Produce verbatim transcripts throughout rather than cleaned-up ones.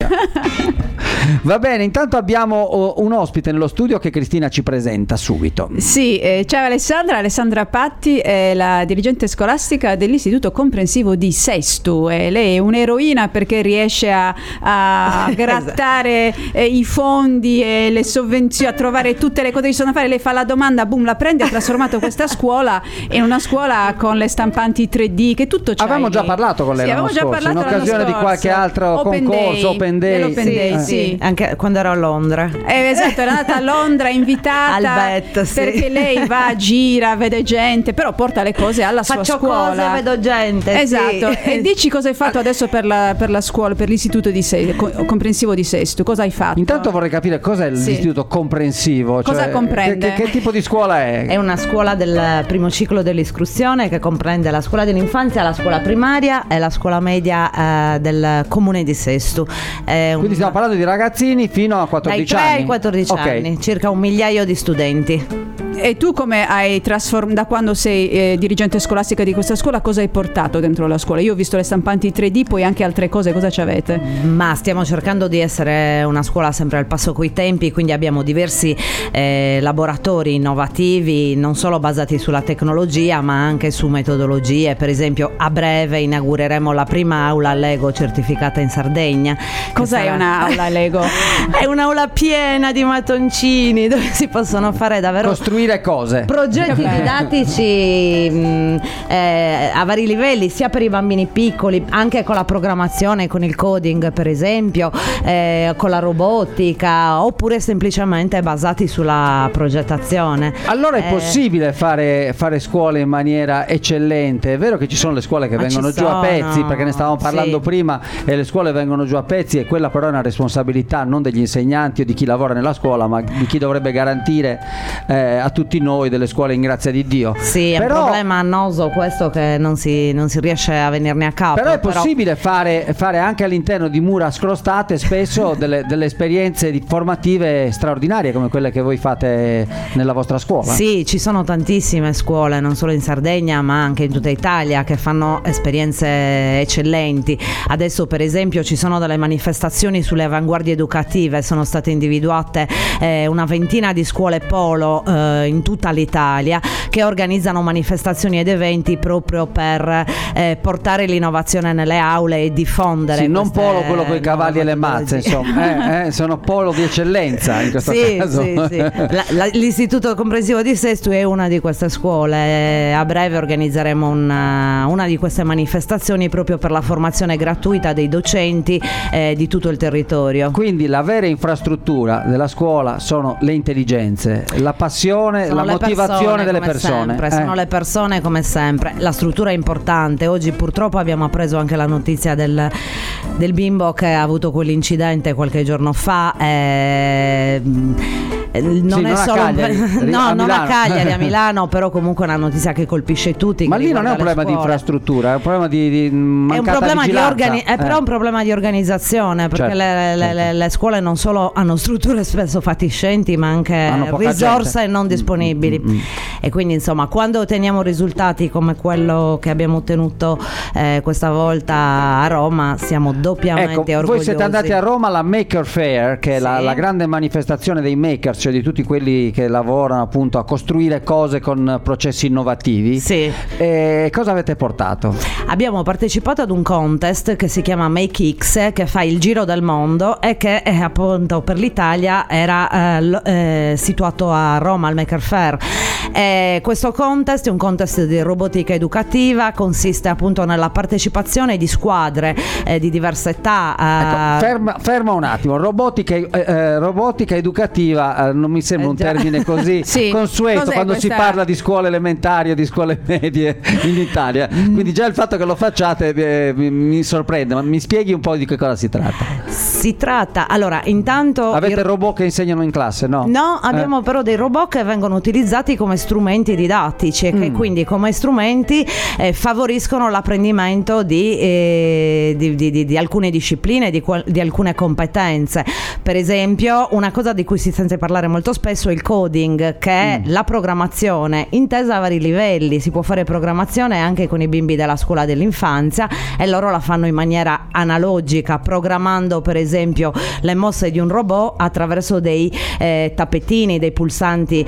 Va bene, intanto abbiamo un ospite nello studio che Cristina ci presenta subito. Sì, eh, ciao Alessandra, Alessandra Patti è la dirigente scolastica dell'Istituto Comprensivo di Sesto. Eh, lei è un'eroina perché riesce a, a grattare eh, i fondi e le sovvenzioni, a trovare tutte le cose che ci sono da fare. Lei fa la domanda, boom, la prende, ha trasformato questa scuola in una scuola con le stampanti tre D, che tutto c'è. Avevamo già parlato con lei sì, l'anno già scorso, in occasione di qualche altro Open concorso, Day, Open Day. Open sì, Day, sì. sì. Anche quando ero a Londra. Eh, esatto, era andata a Londra invitata al B E T, sì. perché lei va, gira, vede gente, però porta le cose alla Faccio sua scuola. cose, vedo gente. Esatto. Sì. E dici cosa hai fatto adesso per la, per la scuola, per l'istituto di Se- comprensivo di Sesto? Cosa hai fatto? Intanto vorrei capire cos'è Sì. l'istituto comprensivo. Cosa cioè, comprende? Che, che tipo di scuola è? È una scuola del primo ciclo dell'istruzione che comprende la scuola dell'infanzia, la scuola primaria e la scuola media eh, del comune di Sesto. È Quindi un... stiamo parlando di ragazzini fino a quattordici dai tre anni. ai quattordici Ok. anni, circa un migliaio di studenti. E tu come hai trasformato, da quando sei eh, dirigente scolastica di questa scuola, cosa hai portato dentro la scuola? Io ho visto le stampanti tre D, poi anche altre cose, cosa ci avete? Ma stiamo cercando di essere una scuola sempre al passo coi tempi, quindi abbiamo diversi eh, laboratori innovativi, non solo basati sulla tecnologia ma anche su metodologie. Per esempio a breve inaugureremo la prima aula Lego certificata in Sardegna. Cos'è sarà... un'aula Lego? È un'aula piena di mattoncini dove si possono fare davvero Costruire cose. progetti didattici mh, eh, a vari livelli, sia per i bambini piccoli, anche con la programmazione, con il coding per esempio, eh, con la robotica, oppure semplicemente basati sulla progettazione. Allora è Eh, possibile fare, fare scuole in maniera eccellente. È vero che ci sono le scuole che Ma vengono ci giù a sono, pezzi, perché ne stavamo parlando sì. prima, e le scuole vengono giù a pezzi, e quella però è una responsabilità non degli insegnanti o di chi lavora nella scuola, ma di chi dovrebbe garantire eh, a tutti noi delle scuole in grazia di Dio. Sì, è però, un problema annoso questo che non si, non si riesce a venirne a capo. Però è possibile fare, fare anche all'interno di mura scrostate spesso delle, delle esperienze di- formative straordinarie come quelle che voi fate nella vostra scuola. Sì, ci sono tantissime scuole, non solo in Sardegna ma anche in tutta Italia, che fanno esperienze eccellenti. Adesso per esempio ci sono delle manifestazioni sulle avanguardie educative, sono state individuate eh, una ventina di scuole polo eh, in tutta l'Italia che organizzano manifestazioni ed eventi proprio per eh, portare l'innovazione nelle aule e diffondere. Sì, non queste polo quello con i cavalli e le mazze, metodologie. insomma, eh, eh, sono polo di eccellenza in questo Sì, caso. sì, sì. La- la- l'istituto comprensivo di Sesto è una di queste scuole. A breve organizzeremo una, una di queste manifestazioni proprio per la formazione gratuita dei docenti eh, di tutto il territorio. Quindi la vera infrastruttura della scuola sono le intelligenze, la passione, Sono la le motivazione delle come persone. sempre, eh. Sono le persone come sempre. La struttura è importante. Oggi purtroppo abbiamo appreso anche la notizia del, del bimbo che ha avuto quell'incidente qualche giorno fa. eh, Non Sì, è non a solo Cagliari, no, a non a Milano. Cagliari, a Milano, però comunque è una notizia che colpisce tutti. Ma che lì non è un riguarda le problema di scuole. infrastruttura, è un problema di, di È un mancata problema di vigilanza. organi- è però Eh. un problema di organizzazione, perché Certo, le, le- certo. le- le scuole non solo hanno strutture spesso fatiscenti ma anche Hanno poca risorse gente. non disponibili. Mm, mm, mm. E quindi insomma quando otteniamo risultati come quello che abbiamo ottenuto eh, questa volta a Roma siamo doppiamente Ecco, orgogliosi. voi siete andati a Roma alla Maker Fair, che è la, Sì. la grande manifestazione dei maker, cioè di tutti quelli che lavorano appunto a costruire cose con processi innovativi. Sì. E cosa avete portato? Abbiamo partecipato ad un contest che si chiama Make X, che fa il giro del mondo e che eh, appunto per l'Italia era eh, lo- eh, situato a Roma al Maker Fair. E questo contest è un contest di robotica educativa, consiste appunto nella partecipazione di squadre eh, di diverse età. Ecco, eh, ferma, ferma un attimo, robotica, eh, eh, robotica educativa eh, non mi sembra Eh, un già. termine così Sì. consueto Cos'è quando questa- si parla di scuole elementari o di scuole medie in Italia, quindi già il fatto che lo facciate eh, mi, mi sorprende, ma mi spieghi un po' di che cosa si tratta? si tratta, allora intanto Avete il- robot che insegnano in classe, no? No, abbiamo Eh. però dei robot che vengono utilizzati come strumenti didattici e che Mm. quindi come strumenti eh, favoriscono l'apprendimento di, eh, di, di- di- di alcune discipline, di, qual- di alcune competenze. Per esempio, una cosa di cui si sente parlare parlare molto spesso, il coding, che è mm. la programmazione intesa a vari livelli. Si può fare programmazione anche con i bimbi della scuola dell'infanzia e loro la fanno in maniera analogica, programmando per esempio le mosse di un robot attraverso dei eh, tappetini, dei pulsanti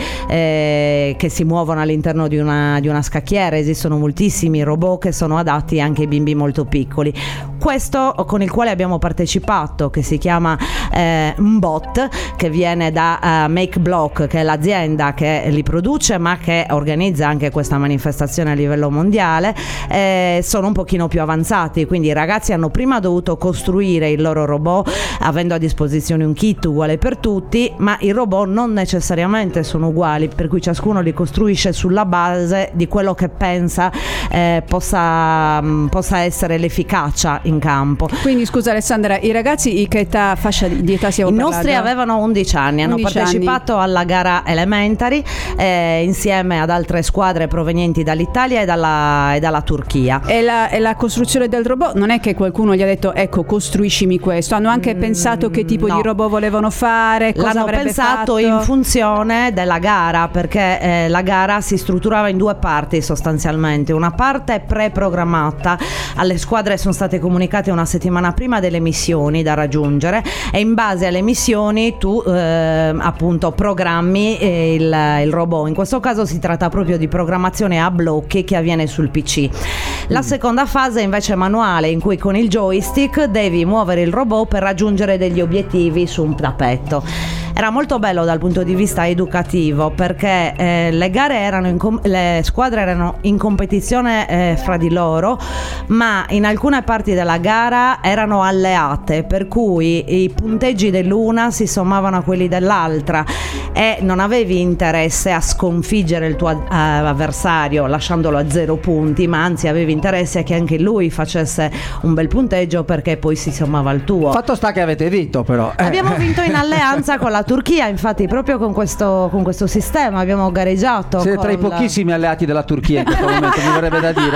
eh, che si muovono all'interno di una, di una scacchiera. Esistono moltissimi robot che sono adatti anche ai bimbi molto piccoli. Questo con il quale abbiamo partecipato, che si chiama eh, Mbot, che viene da uh, MakeBlock, che è l'azienda che li produce ma che organizza anche questa manifestazione a livello mondiale. Eh, sono un pochino più avanzati, quindi i ragazzi hanno prima dovuto costruire il loro robot avendo a disposizione un kit uguale per tutti, ma i robot non necessariamente sono uguali, per cui ciascuno li costruisce sulla base di quello che pensa eh, possa, mh, possa essere l'efficacia in campo. Quindi scusa Alessandra, i ragazzi che età, fascia di età siamo I parlato? nostri avevano undici anni, hanno undici partecipato anni. alla gara Elementary eh, insieme ad altre squadre provenienti dall'Italia e dalla, e dalla Turchia. E la, e la costruzione del robot non è che qualcuno gli ha detto ecco costruiscimi questo, hanno anche mm, pensato che tipo no. di robot volevano fare, cosa l'hanno avrebbe pensato fatto? In funzione della gara, perché eh, la gara si strutturava in due parti sostanzialmente. Una parte preprogrammata, alle squadre sono state comunicate una settimana prima delle missioni da raggiungere e in base alle missioni tu eh, appunto programmi eh, il, il robot. In questo caso si tratta proprio di programmazione a blocchi che avviene sul P C. La mm. seconda fase invece è manuale, in cui con il joystick devi muovere il robot per raggiungere degli obiettivi su un tappeto. Era molto bello dal punto di vista educativo, perché eh, le gare erano in com- le squadre erano in competizione eh, fra di loro, ma in alcune parti della gara erano alleate, per cui i punteggi dell'una si sommavano a quelli dell'altra e non avevi interesse a sconfiggere il tuo eh, avversario lasciandolo a zero punti, ma anzi avevi interesse a che anche lui facesse un bel punteggio, perché poi si sommava al tuo. Fatto sta che avete vinto, però eh. Abbiamo vinto in alleanza con la Turchia, infatti proprio con questo, con questo sistema abbiamo gareggiato. Siete tra i pochissimi alleati della Turchia in questo momento, mi verrebbe da dire.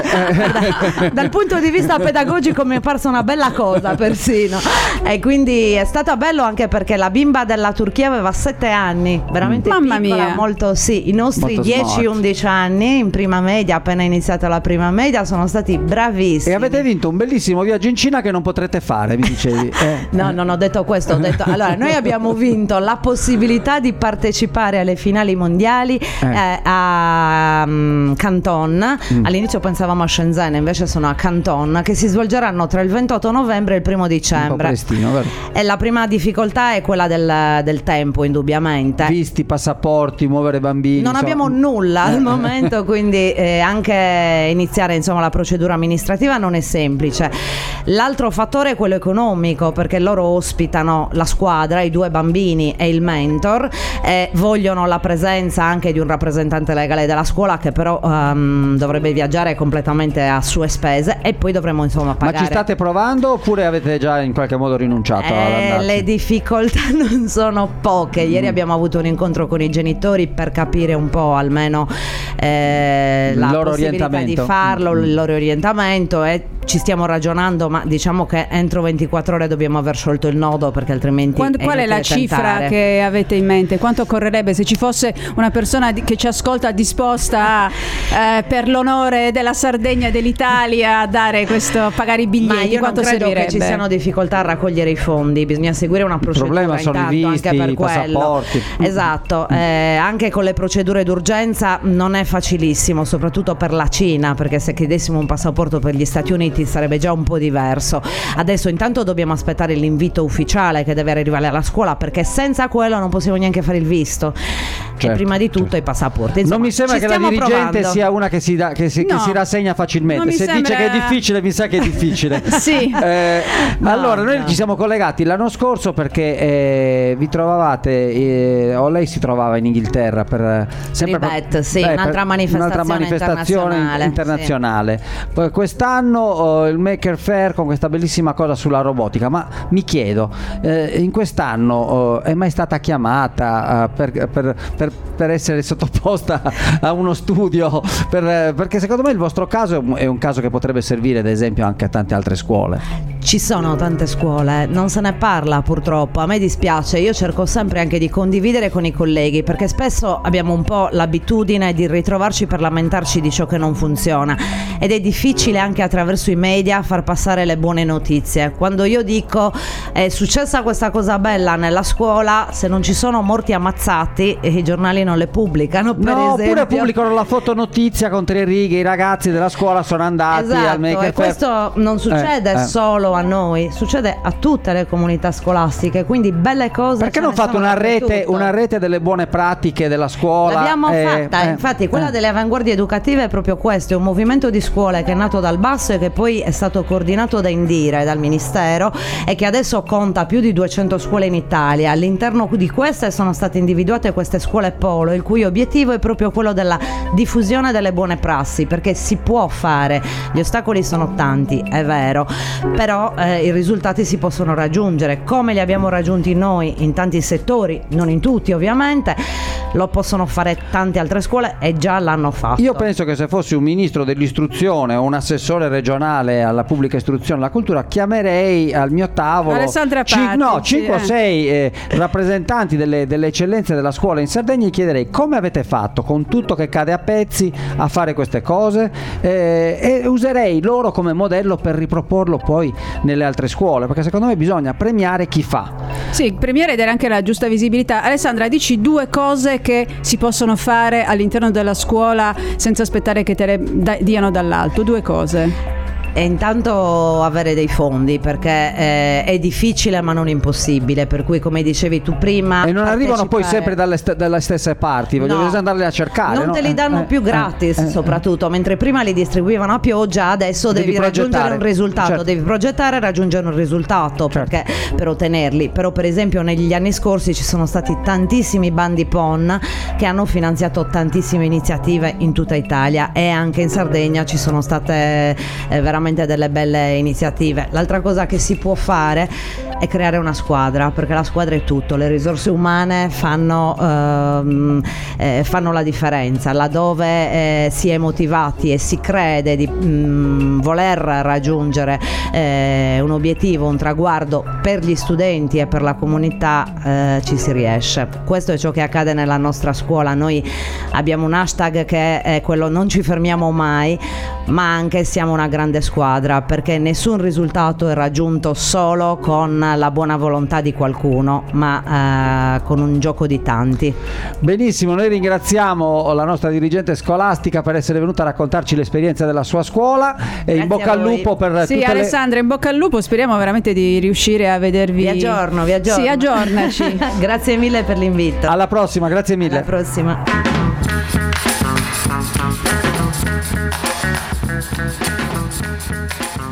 Da, dal punto di vista pedagogico mi è parsa una bella cosa persino, e quindi è stato bello anche perché la bimba della Turchia aveva sette anni, veramente Mamma piccola, mia. molto sì. I nostri dieci undici anni in prima media, appena iniziata la prima media, sono stati bravissimi. E avete vinto un bellissimo viaggio in Cina che non potrete fare, mi dicevi. Eh. No, non ho detto questo, ho detto allora noi abbiamo vinto la possibilità di partecipare alle finali mondiali eh. Eh, a um, Canton. Mm. All'inizio pensavamo a Shenzhen, invece sono a Canton, che si svolgeranno tra il ventotto novembre e il primo dicembre. Un po' prestino, vero? E la prima difficoltà è quella del, del tempo, indubbiamente. Visti, passaporti, muovere bambini. Non insomma. abbiamo nulla al momento, quindi eh, anche iniziare insomma la procedura amministrativa non è semplice. L'altro fattore è quello economico, perché loro ospitano la squadra, i due bambini e il mentor, e vogliono la presenza anche di un rappresentante legale della scuola, che però um, dovrebbe viaggiare completamente a sue spese, e poi dovremo insomma pagare. Ma ci state provando oppure avete già in qualche modo rinunciato eh, ad andarci? Le difficoltà non sono poche. Ieri mm. abbiamo avuto un incontro con i genitori per capire un po' almeno eh, la loro possibilità di farlo, mm. il loro orientamento, e ci stiamo ragionando, ma diciamo che entro ventiquattro ore dobbiamo aver sciolto il nodo, perché altrimenti Quando, è qual è la cifra tentare. Che avete in mente? Quanto correrebbe se ci fosse una persona di, che ci ascolta disposta a, eh, per l'onore della Sardegna e dell'Italia a dare questo, a pagare i biglietti? Ma io quanto non credo servirebbe? che ci siano difficoltà a raccogliere i fondi, bisogna seguire una procedura. Il problema sono intanto, i visti, anche per i quello. passaporti. Esatto, eh, anche con le procedure d'urgenza non è facilissimo, soprattutto per la Cina, perché se chiedessimo un passaporto per gli Stati Uniti sarebbe già un po' diverso. Adesso intanto dobbiamo aspettare l'invito ufficiale che deve arrivare alla scuola, perché senza quello non possiamo neanche fare il visto. Certo, e prima di tutto certo. i passaporti. Insomma, non mi sembra che la dirigente provando. sia una che si, da, che si, no, che si rassegna facilmente. Se sembra... dice che è difficile, mi sa che è difficile. Sì. Eh, no, allora, noi no. ci siamo collegati l'anno scorso perché eh, vi trovavate, eh, o lei si trovava in Inghilterra per sempre Ribet, per, sì, beh, un'altra, per, manifestazione un'altra manifestazione internazionale. internazionale. Sì. Quest'anno oh, il Maker Faire con questa bellissima cosa sulla robotica. Ma mi chiedo, eh, in quest'anno oh, è mai stata chiamata uh, per, per, per, per essere sottoposta a uno studio? Per, perché secondo me il vostro caso è un, è un caso che potrebbe servire ad esempio anche a tante altre scuole. Ci sono tante scuole, non se ne parla purtroppo, a me dispiace, io cerco sempre anche di condividere con i colleghi perché spesso abbiamo un po' l'abitudine di ritrovarci per lamentarci di ciò che non funziona ed è difficile anche attraverso i media far passare le buone notizie. Quando io dico è successa questa cosa bella nella scuola, se non ci sono morti ammazzati i giornali non le pubblicano, per no, esempio. Oppure pubblicano la fotonotizia con tre righe, i ragazzi della scuola sono andati esatto, al Maker e questo non succede eh, eh. solo a noi, succede a tutte le comunità scolastiche, quindi belle cose. Perché non fate una rete, una rete delle buone pratiche della scuola? L'abbiamo eh, fatta, eh, infatti quella eh. delle avanguardie educative è proprio questo, è un movimento di scuole che è nato dal basso e che poi è stato coordinato da Indire, dal Ministero, e che adesso conta più di duecento scuole in Italia. All'interno di queste sono state individuate queste scuole polo, il cui obiettivo è proprio quello della diffusione delle buone prassi, perché si può fare, gli ostacoli sono tanti, è vero, però eh, i risultati si possono raggiungere come li abbiamo raggiunti noi in tanti settori, non in tutti ovviamente, lo possono fare tante altre scuole e già l'hanno fatto. Io penso che se fossi un ministro dell'istruzione o un assessore regionale alla pubblica istruzione e alla cultura, chiamerei al mio tavolo Alessandra Patti, cin- no, sì, cinque o eh. sei eh, rappresentanti delle, delle eccellenze della scuola in Sardegna e chiederei come avete fatto con tutto che cade a pezzi a fare queste cose, eh, e userei loro come modello per riproporlo poi nelle altre scuole, perché secondo me bisogna premiare chi fa. Sì, premiare ed era anche la giusta visibilità. Alessandra, dici due cose che si possono fare all'interno della scuola senza aspettare che te le da- diano dall'alto, due cose. E intanto avere dei fondi, perché eh, è difficile ma non impossibile, per cui come dicevi tu prima E non arrivano poi partecipare- sempre dalle, st- dalle stesse parti, voglio No. bisogna andarli a cercare. non no? te li Eh, danno eh, più eh, gratis, eh, soprattutto mentre prima li distribuivano a pioggia, adesso Devi devi, raggiungere progettare. un risultato, Certo. devi progettare e raggiungere un risultato, Certo. perché per ottenerli. Però per esempio negli anni scorsi ci sono stati tantissimi bandi P O N che hanno finanziato tantissime iniziative in tutta Italia, e anche in Sardegna ci sono state eh, veramente delle belle iniziative. L'altra cosa che si può fare è creare una squadra, perché la squadra è tutto, le risorse umane fanno, ehm, eh, fanno la differenza, laddove eh, si è motivati e si crede di mh, voler raggiungere eh, un obiettivo, un traguardo per gli studenti e per la comunità, eh, ci si riesce. Questo è ciò che accade nella nostra scuola. Noi abbiamo un hashtag che è quello non ci fermiamo mai, ma anche siamo una grande squadra, perché nessun risultato è raggiunto solo con la buona volontà di qualcuno, ma eh, con un gioco di tanti. Benissimo, noi ringraziamo la nostra dirigente scolastica per essere venuta a raccontarci l'esperienza della sua scuola, e in Grazie bocca a al voi. lupo per Sì, tutte Alessandra, in bocca al lupo, speriamo veramente di riuscire a vedervi. Vi aggiorno, vi aggiorno. Sì, aggiornaci. Grazie mille per l'invito. le... Alla prossima, grazie mille. Alla prossima. Thank you.